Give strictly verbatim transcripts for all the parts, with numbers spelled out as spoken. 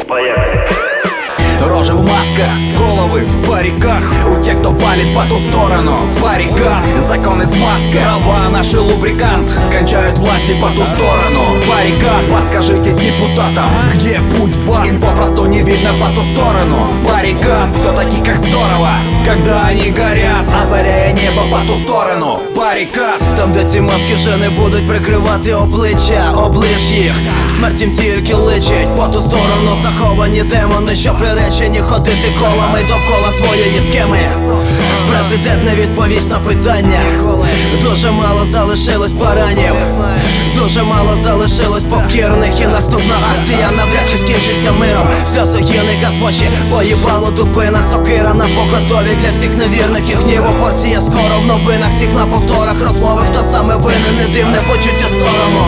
Поехали. Рожи в масках, головы в париках. У тех, кто палит по ту сторону баррикад. Законы с маской, права наши лубрикант. Кончают власти по ту сторону баррикад. Подскажите депутатам, где путь в ад? Им попросту не видно по ту сторону баррикад. Все-таки как здорово, когда они горят, озаряя небо по ту сторону баррикад. Там, де ці маски вже не будуть прикривати обличчя, оближ їх, смерть їм тільки личить. По ту сторону заховані демони, що приречені ходити колами довкола своєї схеми. Президент не відповість на питання. Дуже мало залишилось баранів, дуже мало залишилось покірних. І наступна акція навряд чи скінчиться миром. Сльозогінний газ в очі, поїбало дубина, сокира на поготові для всіх невірних. І гніву порція скоро в новинах, всіх на повторах розмови, хто саме винен, не дивне почуття сорому.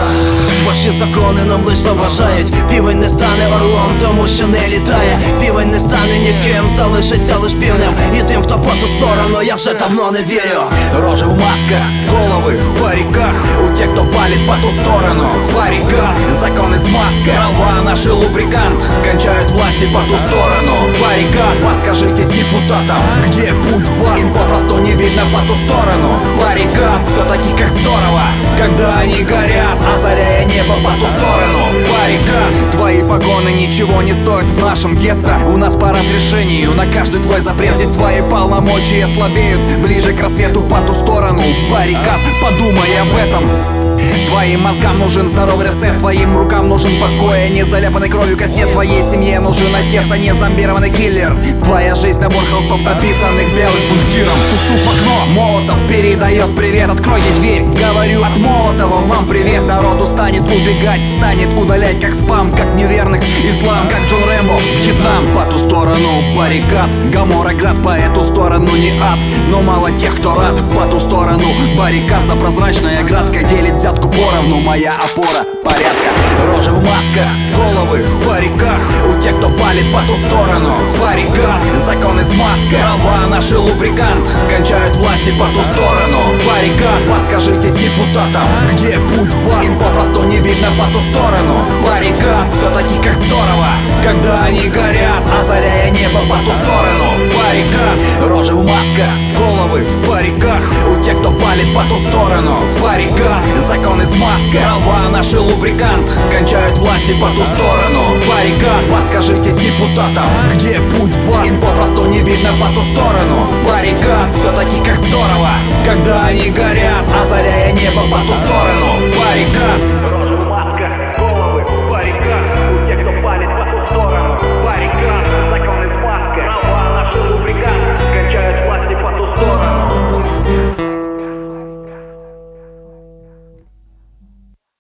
Божі закони нам лиш заважають. Півень не стане орлом, тому що не літає. Півень не стане ніким, залишиться лиш півнем. І тим, хто по ту сторону, я вже давно не вірю. Рожи в масках, головы в париках. У тех, кто палит по ту сторону баррикад. Законы с маской, права наши лубрикант. Кончают власти по ту сторону баррикад. Подскажите депутатам, где путь в ад? Им попросту не видно по ту сторону баррикад. Все-таки как здорово, когда они горят, озаряя небо по ту сторону баррикад. Твои погоны ничего не стоят в нашем гетто. У нас по разрешению на каждый твой запрет. Здесь твои полномочия слабеют, ближе к рассвету по ту сторону баррикад. Подумай об этом. Твоим мозгам нужен здоровый ресет, твоим рукам нужен покой, а не заляпанный кровью кастет. Твоей семье нужен отец, а не зомбированный киллер. Твоя жизнь набор холстов, написанных белым пунктиром. Тук-тук в окно, Молотов передает привет. Откройте дверь, говорю от Молотова вам привет. Народу станет убегать, станет удалять как спам, как неверных ислам, как Джон Рэмбо Вьетнам. По ту сторону баррикад, Гоморра град, по эту сторону не ад. Но мало тех, кто рад. По ту сторону баррикад, за прозрачная градка делит взятку поровну, моя опора порядка. Рожи в масках, головы в париках. У тех, кто палит по ту сторону баррикад. Законы с маской, права наши лубрикант. Кончают власти по ту сторону баррикад. Подскажите депутатам, где путь в ад? Им попросту не видно по ту сторону баррикад. Все-таки как здорово, когда они горят, озаряя небо по ту сторону баррикад. Рожи в масках, головы в париках. У тех, кто палит по ту сторону баррикад. Законы с маской, права наши лубрикант. Кончают власти по ту сторону баррикад. Подскажите депутатам, где путь в ад? Им попросту не видно по ту сторону баррикад. Все-таки как здорово, когда они горят, озаряя небо по ту сторону баррикад.